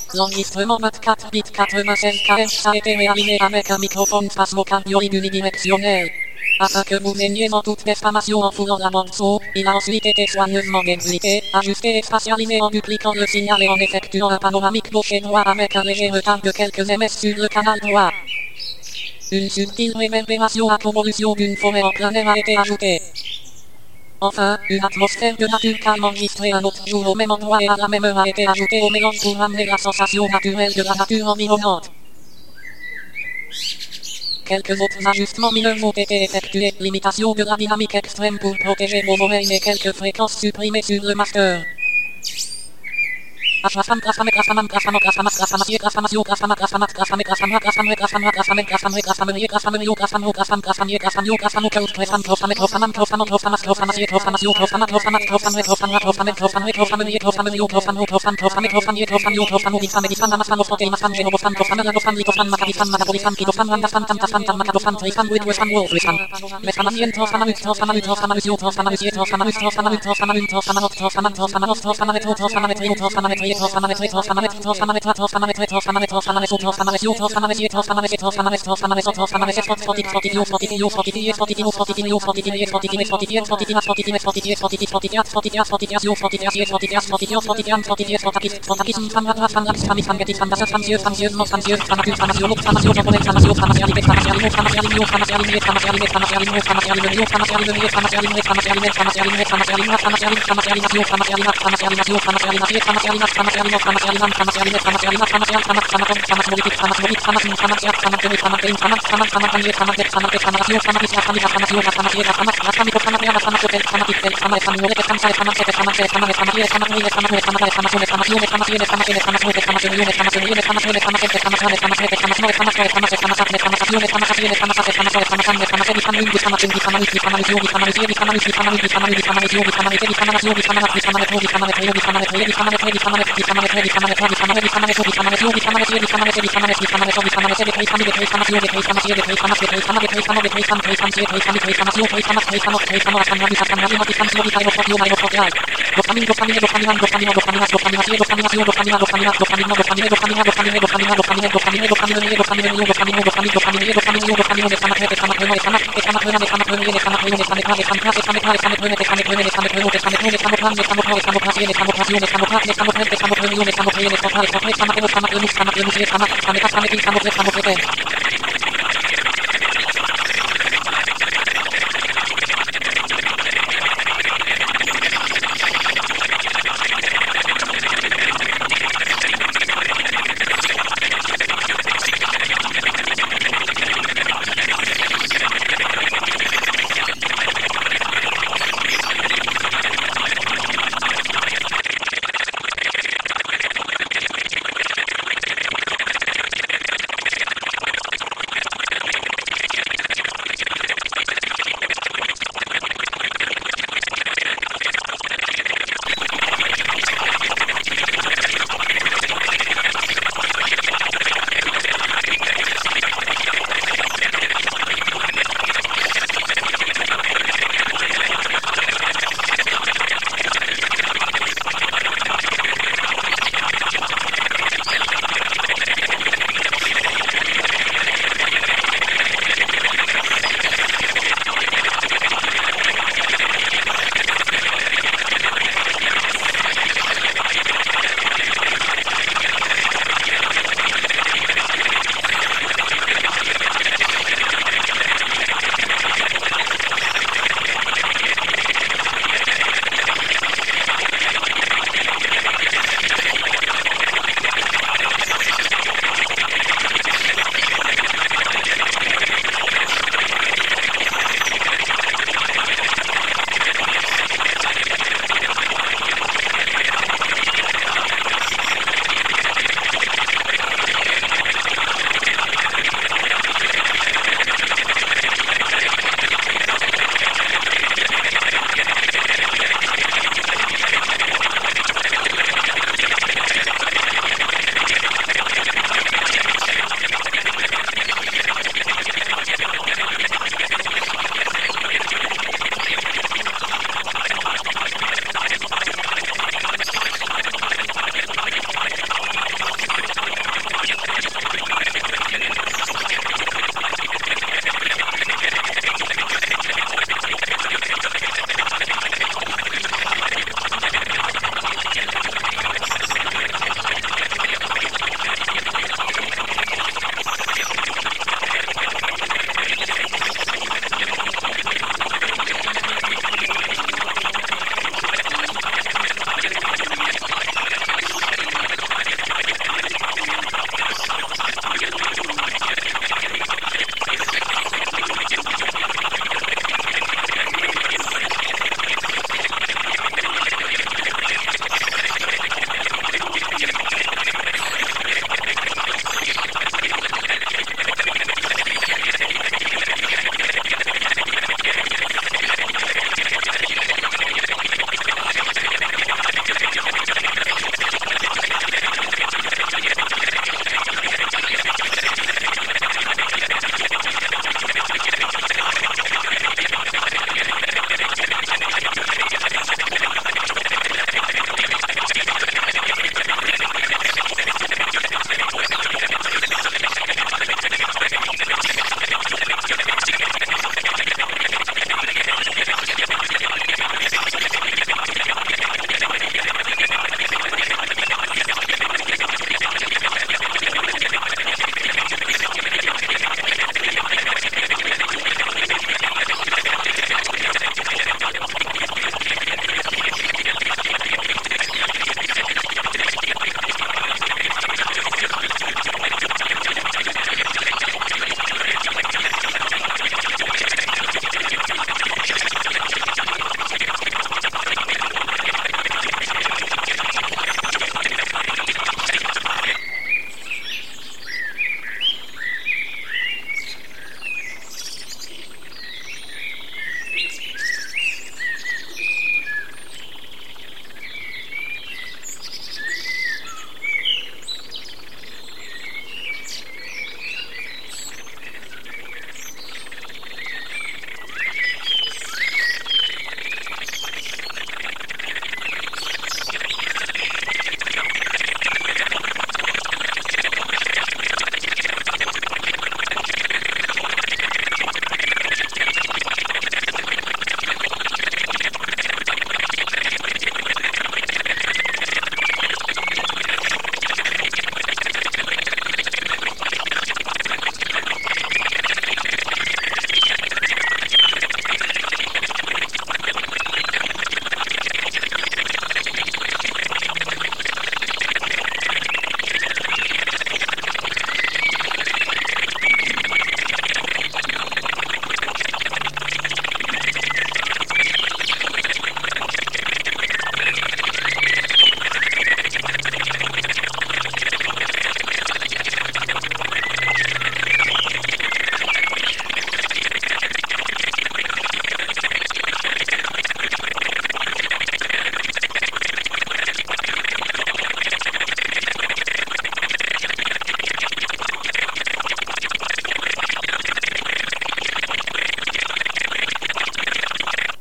L'enregistrement 24 bits 96 kHz a été réalisé avec un microphone phasmocardio unidirectionnel. Afin que vous ayez en toute déformation en foulant la bande son, il a ensuite été soigneusement déclité, ajusté et spatialisé en dupliquant le signal et en effectuant un panoramique gauche et droit avec un léger retard de quelques ms sur le canal droit. Une subtile réverbération à convolution d'une forêt en plein air a été ajoutée. Enfin, une atmosphère de nature calme enregistrée un autre jour au même endroit et à la même heure a été ajoutée au mélange pour ramener la sensation naturelle de la nature environnante. Quelques autres ajustements mineurs ont été effectués, limitation de la dynamique extrême pour protéger vos oreilles et quelques fréquences supprimées sur le master.